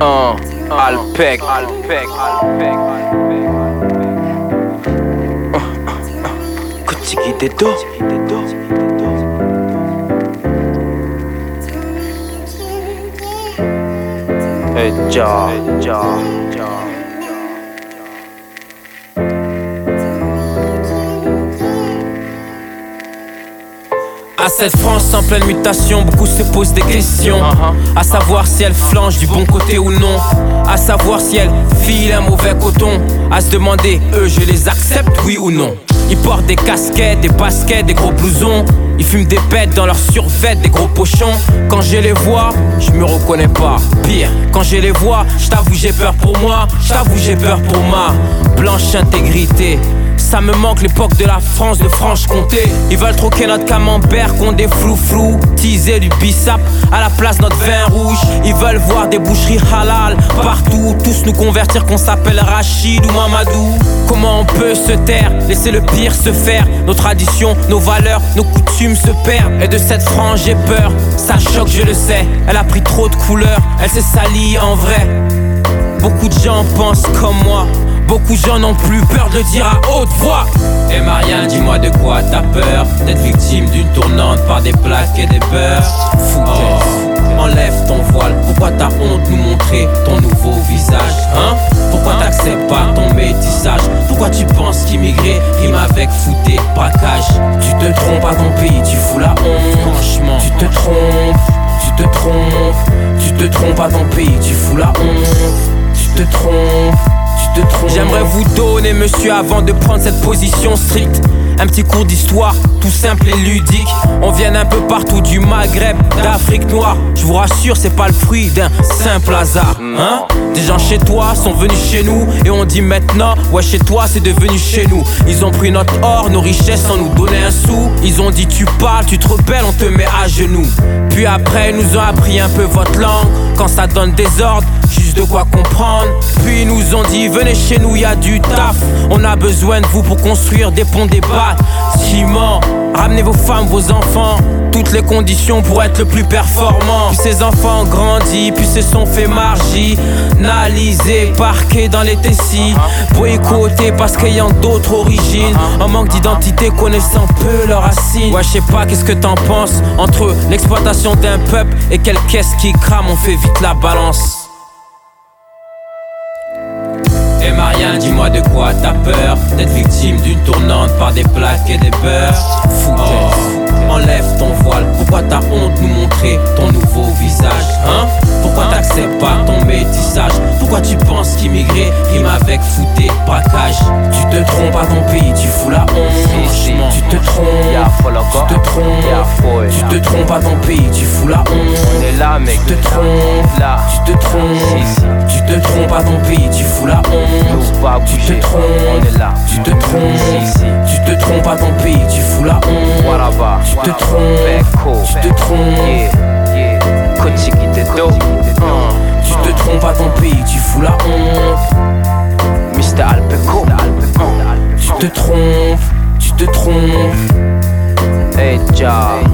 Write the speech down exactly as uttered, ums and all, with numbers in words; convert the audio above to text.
Un, Alpec, Alpec, Alpec, Kotiki Dedo. Hey, ja, ja, ja. À cette France en pleine mutation, beaucoup se posent des questions. uh-huh. À savoir si elle flanche du bon côté ou non. À savoir si elle file un mauvais coton. À se demander, eux je les accepte, oui ou non. Ils portent des casquettes, des baskets, des gros blousons. Ils fument des bêtes dans leurs survêtements, des gros pochons. Quand je les vois, je me reconnais pas. Pire, quand je les vois, je t'avoue j'ai peur pour moi. Je t'avoue j'ai peur pour ma blanche intégrité. Ça me manque l'époque de la France de Franche-Comté. Ils veulent troquer notre camembert contre des flou-flou. Teaser du bissap à la place notre vin rouge. Ils veulent voir des boucheries halal partout. Tous nous convertir qu'on s'appelle Rachid ou Mamadou. Comment on peut se taire, laisser le pire se faire. Nos traditions, nos valeurs, nos coutumes se perdent. Et de cette France j'ai peur, ça choque je le sais. Elle a pris trop de couleurs, elle s'est salie en vrai. Beaucoup de gens pensent comme moi. Beaucoup de gens n'ont plus peur de le dire à haute voix. Et Marianne, dis-moi de quoi t'as peur? D'être victime d'une tournante par des plaques et des beurs. Foutaise, oh, enlève ton voile. Pourquoi t'as honte de nous montrer ton nouveau visage, hein? Pourquoi t'acceptes pas ton métissage? Pourquoi tu penses qu'immigrer rime avec fouté, braquage? Tu te trompes à ton pays, tu fous la honte. Franchement, tu te trompes, tu te trompes. Tu te trompes à ton pays, tu fous la honte. Tu te trompes. J'aimerais vous donner, monsieur, avant de prendre cette position stricte, un petit cours d'histoire, tout simple et ludique. On vient un peu partout du Maghreb, d'Afrique noire. Je vous rassure, c'est pas le fruit d'un simple hasard, hein? Des gens chez toi sont venus chez nous. Et on dit maintenant, ouais chez toi c'est devenu chez nous. Ils ont pris notre or, nos richesses sans nous donner un sou. Ils ont dit tu parles, tu te rebelles, on te met à genoux. Puis après ils nous ont appris un peu votre langue. Quand ça donne des ordres, juste de quoi comprendre. Puis ils nous ont dit venez chez nous, y a du taf. On a besoin de vous pour construire des ponts, des bâtiments. Ramenez vos femmes, vos enfants. Toutes les conditions pour être le plus performant. Puis ces enfants grandissent, puis se sont fait marginaliser, parqués dans les tessis, boycottés parce qu'ayant d'autres origines, en manque d'identité, connaissant peu leurs racines. Ouais, je sais pas, qu'est-ce que t'en penses? Entre l'exploitation d'un peuple et quelle caisse qui crame, on fait vite la balance. Et Marianne, dis-moi de quoi t'as peur? D'être victime d'une tournante par des plaques et des beurs. Foutaise, oh, enlève ton voile. Pourquoi t'as honte de nous montrer ton nouveau visage, hein? Pourquoi t'acceptes pas ton métissage? Pourquoi tu penses qu'immigrer rime avec fouté, braquage? Tu te trompes à ton pays, tu fous la honte. Franchement, tu te trompes, tu te trompes. Tu te trompes à ton pays, tu fous la honte. On est là mec, tu te trompes, là. tu te trompes. Tu te trompes à ton pays, tu fous la honte. Tu te trompes, on est là. tu te trompes. Tu te trompes à ton pays, tu fous la honte. Tu te trompes, tu te trompes. Kotiki Dedo. Tu te trompes à ton pays, tu fous la honte. mister Alpeco. Tu te trompes, tu te trompes. Hey, ja.